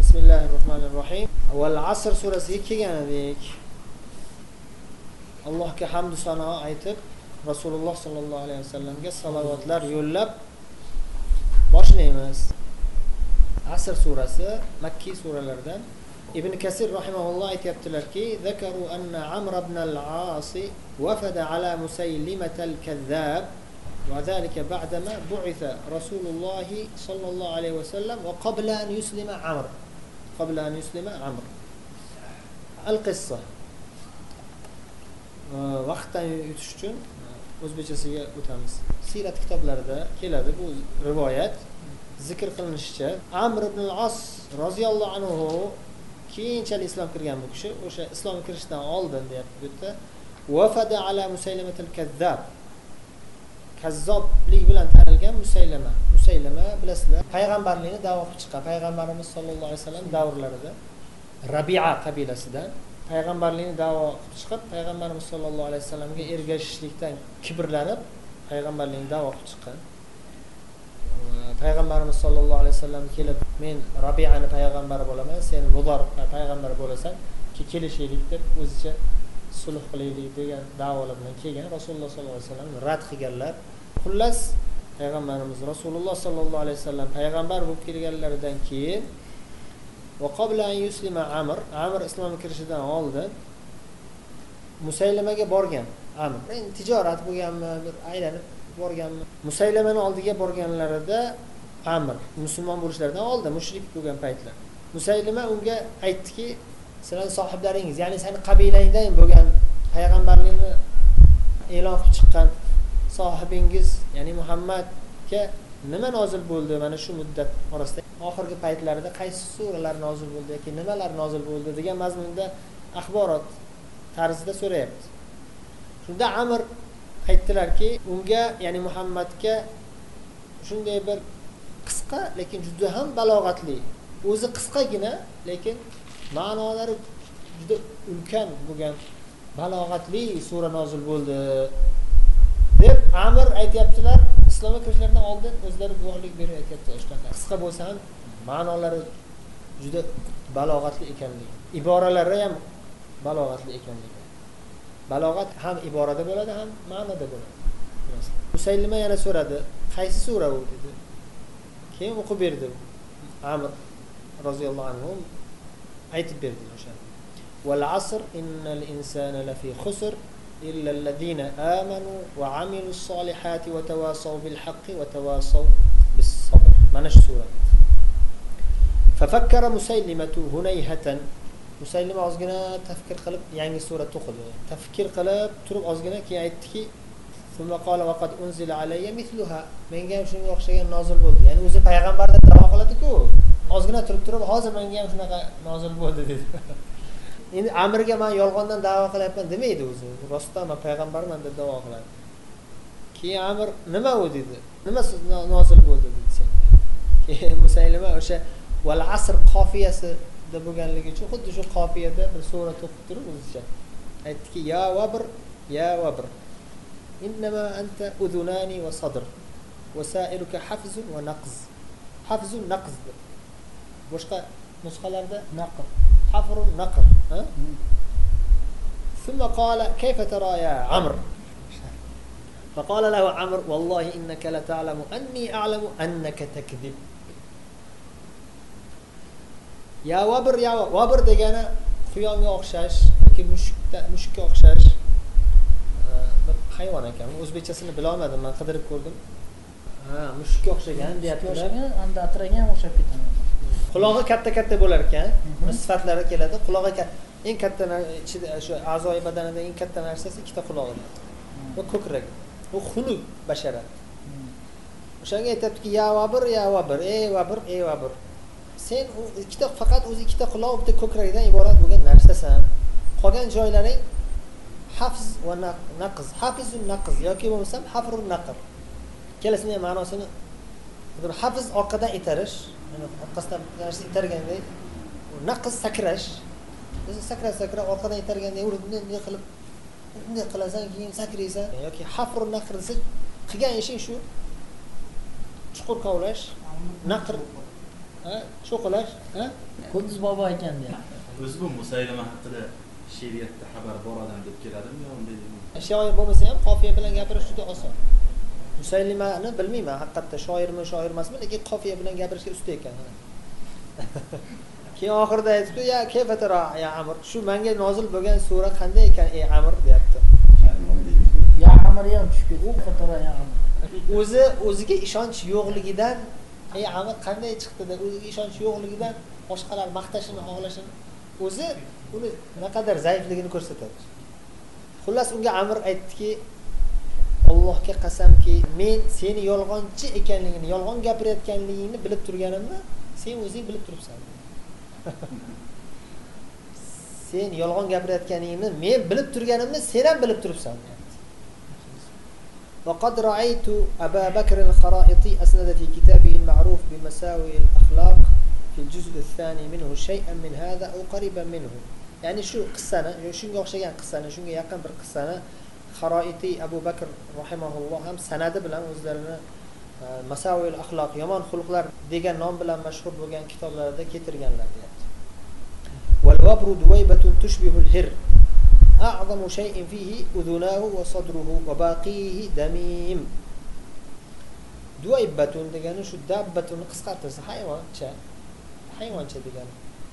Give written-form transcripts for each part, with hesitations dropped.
Bismillahirrohmanirrohim. Avval Asr surasiga kelgan edik. Allohga hamd va sano aytib, Rasululloh sallallohu alayhi vasallamga salovatlar yo'llab boshlaymiz. Asr surasi Makki suralardan. Ibn Kasir rahimahulloh aytibdilarki, "Zakaru anna Amr ibn al-As wafada ala Musaylimah al-Kazzab wa zalika ba'dama bu'itha Rasululloh sallallohu alayhi vasallam wa qabla an yuslima Amr." قبل أن يسلم عمرو القصة vaqtdan yutish uchun o'zbekchasiga o'tamiz. Sirat kitoblarida keladi bu rivoyat. Zikr qilinishicha, Amr ibn al-As roziyallohu anhu keyinchalik islom kirgan bu kishi, o'sha islom kirishdan oldin deyapti bu yerda, vafada ala Musaylimah al-Kazzab. Kazzoblik bilan tanilgan Musaylima bilasizlar, payg'ambarlikni da'vo qilib chiqqan payg'ambarimiz sollallohu alayhi vasallam davrlarida Rabi'a qabilasidan payg'ambarlikni da'vo qilib chiqib, payg'ambarimiz sollallohu alayhi vasallamga ergashishlikdan kibrlanib payg'ambarlikni da'vo qilib chiqqan. Payg'ambarimiz sollallohu alayhi vasallam kelib, "Men Rabi'ani payg'ambari bo'laman, sen Mudor payg'ambar bo'lasan, kelishaylik" deb o'zicha sulh qilaylik degan da'volar bilan kelgan. Rasululloh sollallohu alayhi vasallam rad qilganlar. Xullas, payg'ambarimiz Rasululloh sollallohu alayhi vasallam payg'ambar bo'lib kelganlaridan keyin va qabla an yuslima Amr islomga kirishidan oldin Musaylimaga borgan. Amr tijorat bo'lganmi, bir aylanib borganmi? Musaylimaning oldiga borganlarida Amr musulmon bo'lishlaridan oldin mushrik bo'lgan paytlar. Musaylima unga aytdiki, "Sizlarning sohiblaringiz, ya'ni seni qabilangdan bo'lgan payg'ambarlikni e'lon qilib chiqqan sohibingiz, ya'ni Muhammadga nima nozil bo'ldi mana shu muddat orasida? Oxirgi paytlarida qaysi suralar nozil bo'ldi yoki nimalar nozil bo'ldi?" degan mazmunda axborot tarzida so'rayapti. Shunda Amr aytdilarki, unga, ya'ni Muhammadga shunday bir qisqa lekin juda ham balog'atli, o'zi qisqagina lekin ma'nolari juda ulkan bo'lgan balog'atli sura nozil bo'ldi deb Amr aytayaptilar. Islomga kirishlaridan oldin o'zlari guvohlik berib aytayaptilar, shunaqa qisqa bo'lsa ham ma'nolari juda balog'atli ekanligi, iboralari ham balog'atli ekanligi. Balog'at ham iborada bo'ladi, ham ma'noda bo'ladi. Musaylima yana so'radi, "Qaysi sura u?" dedi. Keyin o'qib berdi. Amr roziyallohu anhu aytib berdi o'sha. "Wal asr innal insana lafi khusr illa alladhina amanu wa amilus solihati wa tawasaw bil haqqi wa tawasaw bis sabr." Mana shu sura. Fafakkara Musaylimatu hunayhatan. Musaylima ozgina tafkir qilib yangi sura o'qidi. Tafkir qilib turib ozgina keyin aytdiki, "Thumma qala wa qad unzila alayya mithluha." Menga ham shunga o'xshagan nozil bo'ldi. Ya'ni o'zi payg'ambardan da'vo qiladi-ku. Ozgina turib hozir menga ham shunaqa nozil bo'ldi dedi. Endi Amrga men yolg'ondan da'vo qilyapman demaydi o'zi. Rostdan men payg'ambarman deb da'vo qiladi. Keyin Amr, "Nima u?" dedi. "Nima nozil bo'ldi?" dedi senga. Keyin Musaylima o'sha val asr qofiyasi da bo'lganligi uchun xuddi shu qofiyada bir sura o'qib turib o'zicha aytdiki, "Ya Wabr, ya Wabr. Innama anta udhunani wa sadr wa sa'iruka hafzun wa naqz." Hafzun naqz. Boshqa nusxalarda naqr. Hafrun naqr. ثم قال كيف ترى يا عمرو؟ فقال له عمرو والله إنك لتعلم أني أعلم أنك تكذب. Ya Wabr degani quyonga o'xshash yoki mushukka o'xshash bir hayvon ekan. O'zbekchasini bila olmadim, men qidirib ko'rdim. Mushukka o'xshagan deyaptilar. Anda atragan o'xshab ketadi. Qulog'i katta bo'lar ekan. Sifatlari keladi. Qulog'i eng katta ichida shu a'zoyi badanida eng katta narsasi ikkita qulog'i. Va ko'kragi. U xunuk basharat. O'shanga aytibdiki, "Ya Wabr, ya Wabr, ey Wabr, ey Wabr. Sen faqat o'zi ikkita quloq bitta ko'krakdan iborat bo'lgan narsasan. Qolgan joylaring hafz va naqz, hafizun naqz yoki bo'lmasam hafrun naqr." Kelasining ma'nosini hafz orqadan itarish, ya'ni orqasidan narsa itargandek, naqz sakrash. O'zi sakra orqadan itargandek bunday qilib bunday qilasan, keyin sakraysan yoki hafrun naqr desa qilgan ishing shu chuqur kovlash, naqr cho'qilash, Qudus bobo ekan deyapti. O'zi bu Musaylama haqida she'riyatda xabar bor odam deb keladimi yo unday deymi? Shoir bo'lmasa ham qofiya bilan gapirish juda oson. Musaylimani bilmayman, haqiqatda shoirmi, shoir emasmi, lekin qofiya bilan gapirishga usta ekan. Keyin oxirida aytibdi, "Ya kayfatara ya Amr." Shu menga nozil bo'lgan sura qanday ekan, ey Amr deyapti. Ya Amr ham tushib ketdi. U fotora ya Amr. O'ziga ishonch yo'qligidan, ey Amr qanday chiqdi-da, o'ziga ishonch yo'qligidan boshqalar maqtashini xohlashini o'zi uni naqadar zaifligini ko'rsatadi. Xullas unga Amr aytdiki, Allohga qasamki, men seni yolg'onchi ekanligini, yolg'on gapirayotganligingni bilib turganimni, sen o'zing bilib turibsan. Sen yolg'on gapirayotganingni men bilib turganimni sen ham bilib turibsan. وقد رأيت أبا بكر الخرائطي أسند في كتابه المعروف بمساوئ الأخلاق في الجزء الثاني منه شيئا من هذا أو قريبا منه. يعني شو قصنا shunga o'xshagan qissani, shunga yaqin bir qissani Xaroiti Abu Bakr rahimahulloh ham sanadi bilan o'zlarini Masaviul axloq, yomon xulqlar degan nom bilan mashhur bo'lgan kitoblarida keltirganlar deyapti. Wal wabru duwaybatun tushbihul hir. A'zamu shay'in fihi udhunahu wa sadruhu wa baqihi damim. Duwaybatun degani shu dabbatun qisqartirsa hayvoncha degani.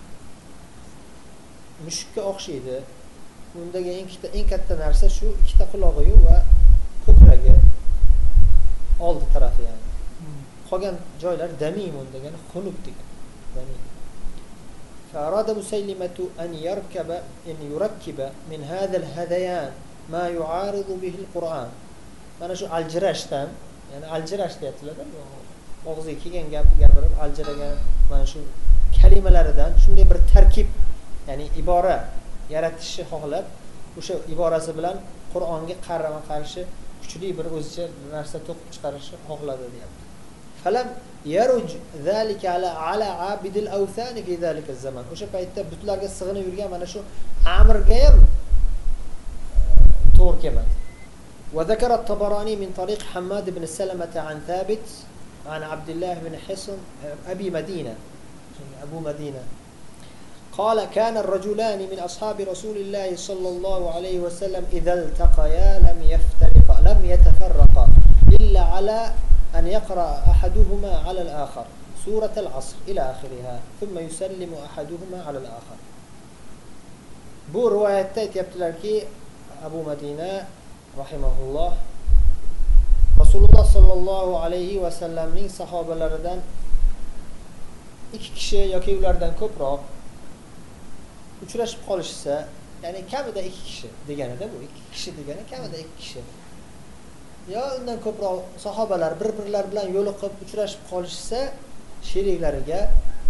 Mushukka o'xshaydi. Undagi eng katta narsa shu ikkita qulog'i va ko'kragi, oldi tarafi yani. Qolgan joylar damimun degani xunuk degani. Damim. فأراد مسيلمة أن يركب من هذا الهذيان ما يعارض به القرآن. Mana shu aljirashdan, ya'ni aljirash deyaptilar-da, og'ziga kelgan gapirib aljiragan mana shu kalimalaridan shunday bir tarkib, ya'ni ibora yaratishni xohlab, o'sha iborasi bilan Qur'onga qarama-qarshi kuchli bir o'zicha narsa to'qib chiqarishni xohladi deyapti. Falam yaruj zalika ala abidil awthan fi zalika zaman. O'sha paytda butlarga sig'inib yurgan mana shu Amrga ham to'g'ri kelmadi. وذكر الطبراني من طريق حماد بن سلمة عن ثابت عن عبد الله بن حصن أبو مدينة قال كان الرجلان من أصحاب رسول الله صلى الله عليه وسلم إذا التقيا لم يتفرقا إلا على أن يقرأ أحدهما على الآخر سورة العصر إلى آخرها ثم يسلم أحدهما على الآخر. Bu rivoyatda aytibdilarki, Abu Madina rahimahulloh Rasululloh sallallohu alayhi va sallamning sahobalaridan ikki kishi yoki ulardan ko'proq uchrashib qolishsa, ya'ni kamida ikki kishi deganida, bu ikki kishi degani kamida ikki kishi yo undan ko'proq sahobalar bir-birlar bilan yo'liqib uchrashib qolishsa, sheriklariga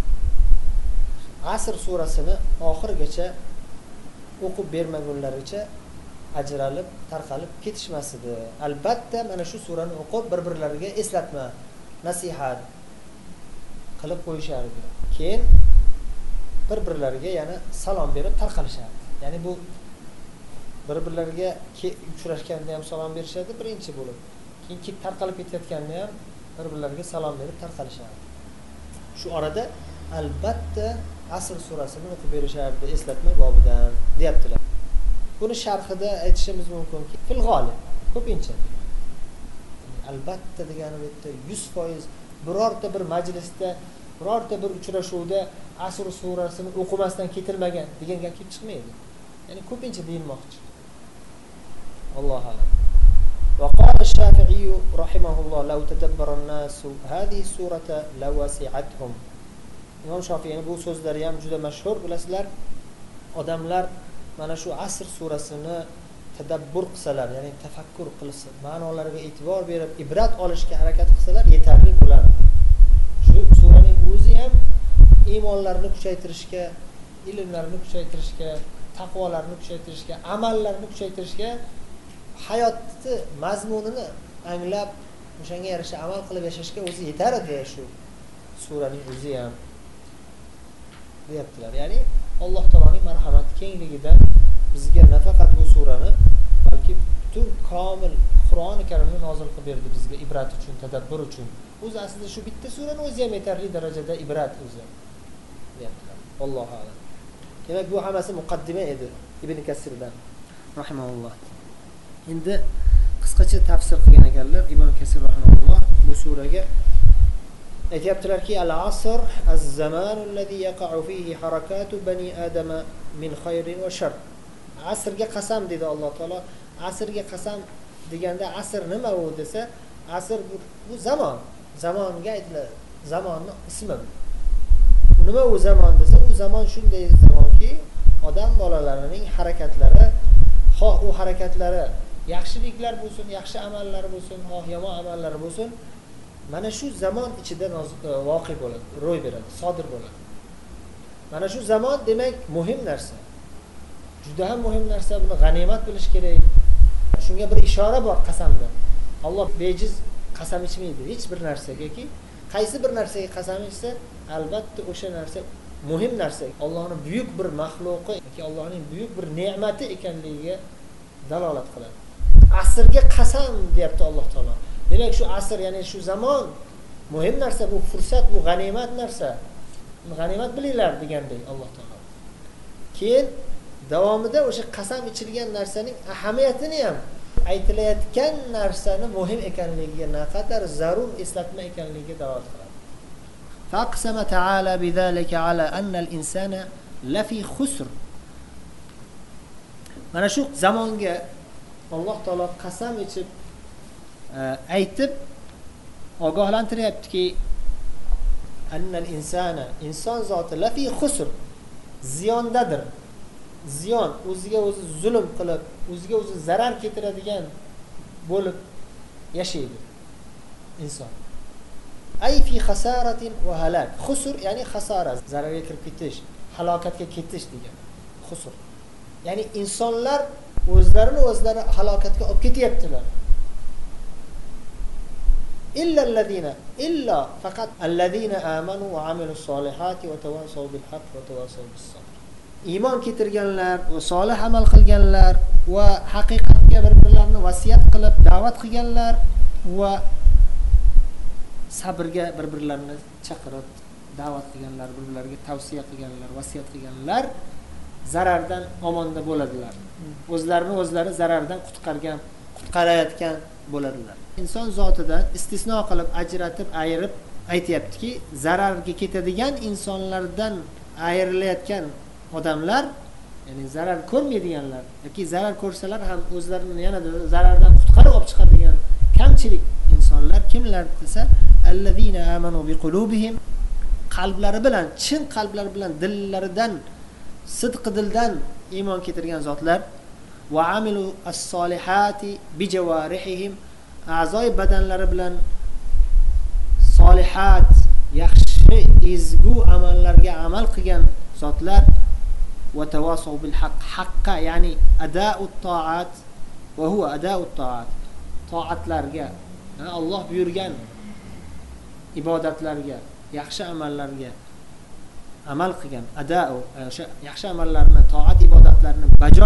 Asr surasini oxirigacha o'qib bermagunlaricha ajralib, tarqalib ketishmas edi. Albatta mana shu surani o'qib bir-birlariga eslatma, nasihat qilib qo'yishardi. Keyin bir-birlariga yana salom berib tarqalishardi. Ya'ni bu bir-birlariga uchrashganda ham salom berishadi birinchi bo'lib. Keyin tarqalib ketayotganda ham bir-birlariga salom berib tarqalishardi. Shu orada albatta Asr surasini o'qib berishardi eslatma bobidan deyaptilar. Buni sharhida aytishimiz mumkinki, fil g'olib, ko'pincha. Albatta degani bu yerda 100% birorta bir majlisda, birorta bir uchrashuvda Asr surasini o'qimasdan ketilmagan degan gap kelib chiqmaydi. Ya'ni ko'pincha deyilmoqchi. Allohu a'lam. Va qala Shafi'i rahimahulloh law tadabbara an-nasu hadhihi surata lawasi'atuhum. Imom Shafi'ning bu so'zlari ham juda mashhur, bilasizlar. Odamlar mana shu Asr surasini tadabbur qilsalar, ya'ni tafakkur qilsa, ma'nolariga e'tibor berib, ibrat olishga harakat qilsalar yetarli bo'ladi. Shu suraning o'zi ham iymonlarni kuchaytirishga, ilmlarni kuchaytirishga, taqvolarni kuchaytirishga, amallarni kuchaytirishga, hayotni mazmunini anglab, o'shanga yarasha amal qilib yashashga o'zi yetar edi shu suraning o'zi ham deyaptilar. Ya'ni Alloh taoloning marhamati kengligidan bizga nafaqat bu surani, balki butun komil Qur'oni Karimni nozil qilib berdi bizga ibrat uchun, tadabbur uchun. o'zi aslida shu bitta surani o'zi ham yetarli darajada ibrat o'zi deyaptilar. Allohu a'lam. Demak bu hammasi muqaddima edi Ibn Kasirdan rahimahulloh. Endi qisqacha tafsir qilgan ekanlar Ibn Kasir rahimahulloh bu suraga. Aytibdilarki al-asr az-zamanu allazi yaqa'u fihi harakatu bani adama min khayrin wa shar. Asrga qasam dedi Alloh taolo. Asrga qasam deganda asr nima u desa, asr bu zamon. Zamonga aytiladi. Zamonning ismi. Nima u zamon desa, u zamon shunday zamonki, odam bolalarining harakatlari, xoh u harakatlari yaxshiliklar bo'lsin, yaxshi amallar bo'lsin, xoh yomon amallar bo'lsin, mana shu zamon ichida voqea bo'ladi, ro'y beradi, sodir bo'ladi. Mana shu zamon demak muhim narsa. Juda ham muhim narsa, buni g'animat bilish kerak. Shunga bir ishora bor qasamda. Alloh bejiz qasam ichmaydi hech bir narsagaki, qaysi bir narsaga qasam ichsa, albatta o'sha narsa muhim narsa. Allohning buyuk bir maxluqi yoki Allohning buyuk bir ne'mati ekanligiga dalolat qiladi. Asrga qasam deyapti Alloh taolo. Demak shu asr, ya'ni shu zamon muhim narsa, bu fursat, bu g'animat narsa. G'animat bilinglar degandek Alloh taolo. Keyin davomida o'sha qasam ichilgan narsaning ahamiyatini ham, aytilayotgan narsani muhim ekanligiga, naqadar zarur eslatma ekanligiga da'vat qiladi. Faqsama ta'ala bizalika ala anna al-insana lafi khusr. Mana shu zamonga Alloh taolo qasam ichib aytib ogohlantiryaptiki, anna al-insana, inson zoti lafi khusr, ziyondadir. Ziyon, o'ziga o'zi zulm qilib, o'ziga o'zi zarar keltiradigan bo'lib yashaydi inson. Ay fi khasaratin va halak. Khusr ya'ni khasara, zararga kirib ketish, halokatga ketish degan. Khusr. Ya'ni insonlar o'zlarini halokatga olib ketyaptilar. Illa faqat allazina amanu va amilus solihati va tawasaw bil haqq va tawasaw bis sabr. Iymon keltirganlar va solih amal qilganlar va haqiqatga bir-birlarini vasiyat qilib da'vat qilganlar va sabrga bir-birlarini chaqirib da'vat qilganlar, bir-birlariga tavsiya qilganlar, vasiyat qilganlar zarardan omonda bo'ladilar. O'zlarini zarardan qutqarayotgan bo'ladilar. Inson zotidan istisno qilib, ajratib, ayirib aytayaptiki, zararga ketadigan insonlardan ayirilayotgan odamlar, ya'ni zarar ko'rmaydiganlar yoki zarar ko'rsalar ham o'zlarini yanada zarardan qutqarib olib chiqadigan kamchilik insonlar kimlar desa, allazina amanu biqulubihim, qalblari bilan, chin qalblari bilan, dillaridan, sidqi dildan iymon keltirgan zotlar, va amilu as-solihati bijawarihim, a'zoy badanlari bilan solihat, yaxshi, ezgu amallarga amal qilgan zotlar, va tawasaw bil haqq, haqqa ya'ni ada'ut ta'at va huwa ada'ut ta'at, toatlarga, Alloh buyurgan ibodatlarga, yaxshi amallarga amal qilgan, o'sha yaxshi amallarni, toat ibodatlarini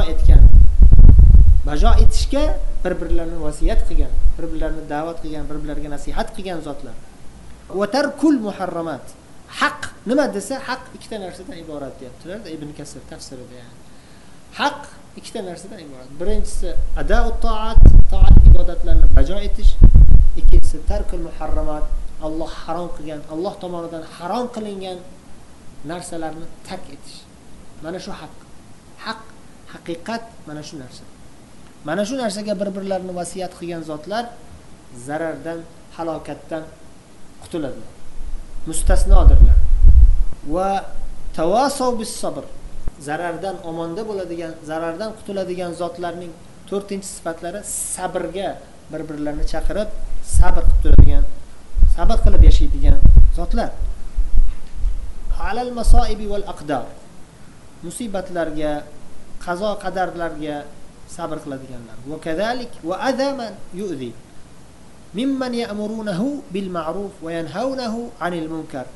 bajo etishga bir-birlarini vasiyat qilgan, bir-birlarini da'vat qilgan, bir-birlariga nasihat qilgan zotlar. Va tarkul muharramat. Haq nima desa, haq ikkita narsadan iborat deyaptilar Ibn Kasir tafsirida. Yani haq ikkita narsadan iborat. Birinchisi ada'ut ta'at, toat ibodatlarni bajo etish. Ikkinchisi tarkul muharramat, Alloh harom qilgan, Alloh tomonidan harom qilingan narsalarni tark etish. Mana shu haq. Haq, haqiqat mana shu narsa. Mana shu narsaga bir-birlarini vasiyat qilgan zotlar zarardan, halokatdan qutuladilar. Mustasnodirlar. Va tawasaw bis sabr, zarardan omonda bo'ladigan, zarardan qutuladigan zotlarning 4-sifatlari sabrga bir-birlarini chaqirib, sabr qilib turadigan, sabr qilib yashaydigan zotlar. Alal masoibi val aqdar, musibatlarga, qazo qadarlarga sabr qiladiganlar. Va kadalik va adaman yu'zi mimman ya'murunahu bil ma'ruf va yanhawnahu 'anil munkar.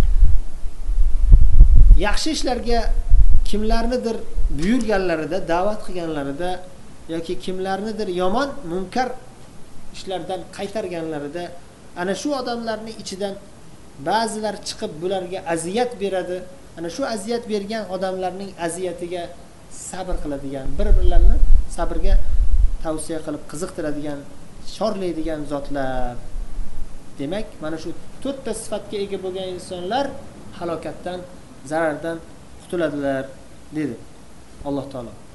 Yaxshi ishlarga kimlarnidir buyurganlarida, da'vat qilganlarida yoki kimlarnidir yomon, munkar ishlardan qaytarganlarida ana shu odamlarning ichidan ba'zilar chiqib bularga aziyat beradi. Ana shu aziyat bergan odamlarning aziyatiga sabr qiladigan, bir-birlarini sabrga tavsiya qilib qiziqtiradigan, chorlaydigan zotlar. Demak, mana shu 4 ta sifatga ega bo'lgan insonlar halokatdan, zarardan qutuladilar dedi Alloh taolo.